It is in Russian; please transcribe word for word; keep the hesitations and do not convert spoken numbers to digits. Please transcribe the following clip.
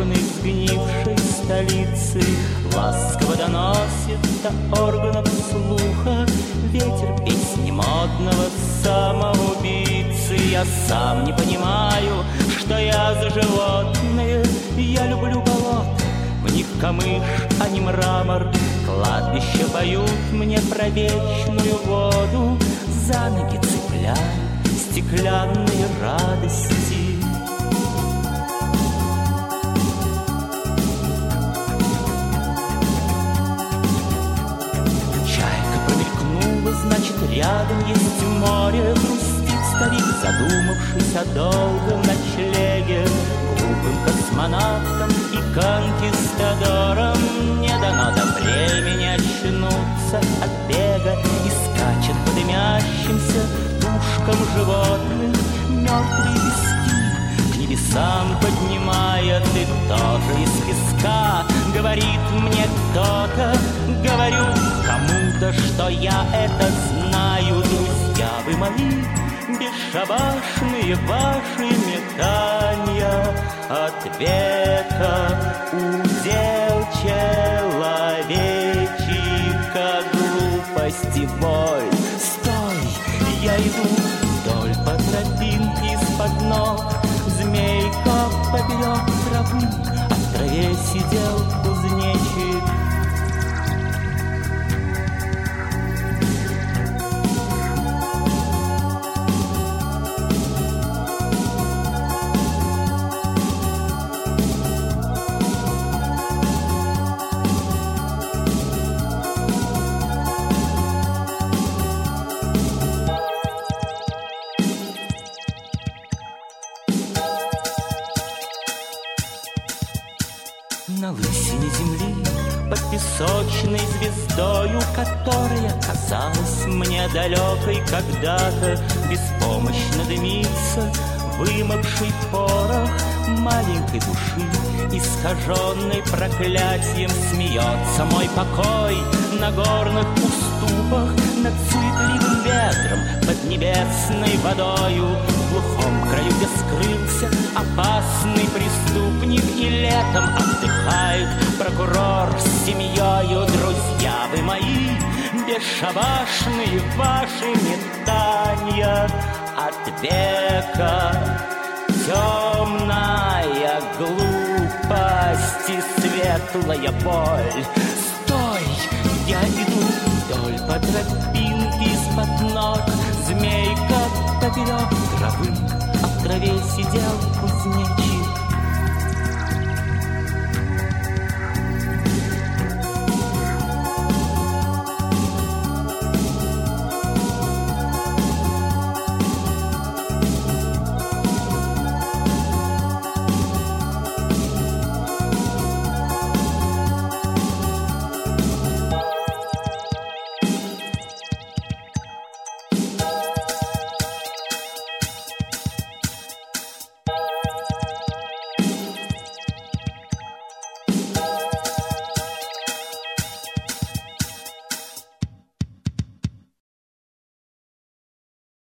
заброшенной, сгнившей столицы ласково доносит до органов слуха ветер песни модного самоубийцы. Я сам не понимаю, что я за животные. Я люблю болота, в них камыш, а не мрамор. Кладбища поют мне про вечную воду, за ноги цепляют стеклянные радости. Чайка промелькнула, значит, рядом есть море. Грустит старик, задумавшись о долгом ночлеге. Глупым космонавтам и конкистадорам не дано до времени очнуться от бега. И скачет по дымящимся тушкам животных мертвые пески, к небесам поднимая. Ты тоже из песка, говорит мне кто-то. Говорю кому-то, что я это знаю. Друзья вы мои, бесшабашные ваши метания, от века удел человечика, глупость и боль. Стой, я иду вдоль по тропинке из-под ног. Змейка поперек травы, а в траве сидел кузнечик. На лысине земли, под песочной звездою, которая казалась мне далекой когда-то, беспомощно дымится вымокший порох маленькой души, искаженной проклятием. Смеется мой покой на горных уступах, над суетливым ветром, под небесной водою. В глухом краю, где скрылся опасный преступник, и летом отдыхает прокурор с семьёю. Друзья вы мои, бесшабашные ваши метания, от века темная глупость и светлая боль. Стой, я иду вдоль по тропинке из-под ног. Змейка поперек травы, а в траве сидел кузнечик.